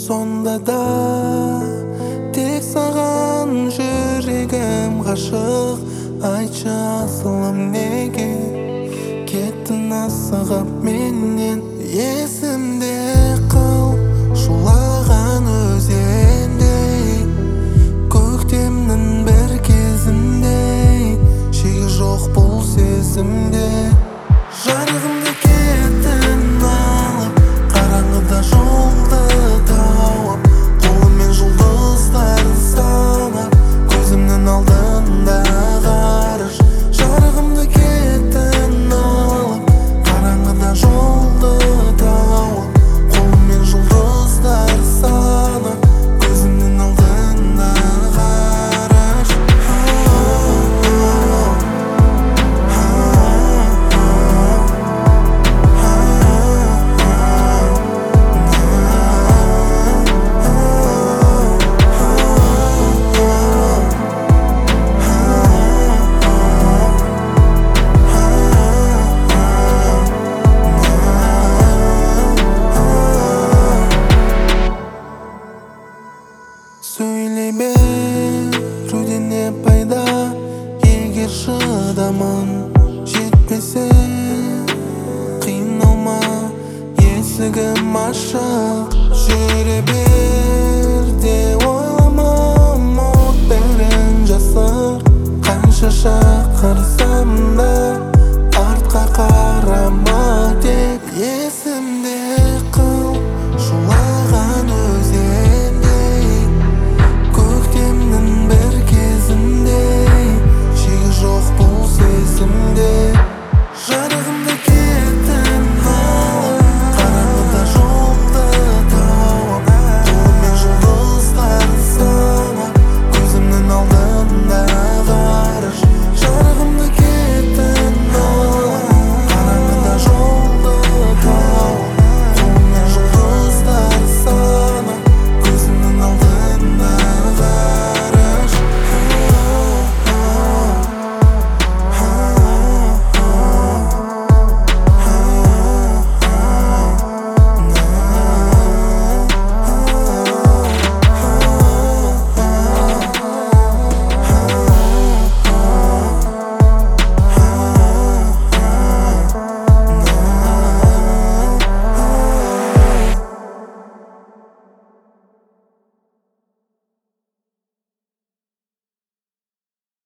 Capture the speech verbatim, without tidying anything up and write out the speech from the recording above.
сонда да тек саған жүрегім ғашық. Айтшы асылым, неге кеттің асығып менен? Есімде қал шулаған өзендей, көктемнің бір кезіндей, шегі жоқ бұл сезімде. Жарығымды кеттің алып, қараңғыда жолды тауып, қолыммен жұлдыздарды санап, көзімнің алдында ғарыш. Жарығымды кеттің алып, қараңғыда жолды тауып, қолыммен жұлдыздарды санап, көзімнің алдында ғарыш. Сөйлей беруден не пайда, егер шыдамың жетпесе? Қиналма, есігім ашық, жүре бер де ойлама, ұмыт бәрін жасыр. Қанша шақырсам да артқа қарама де.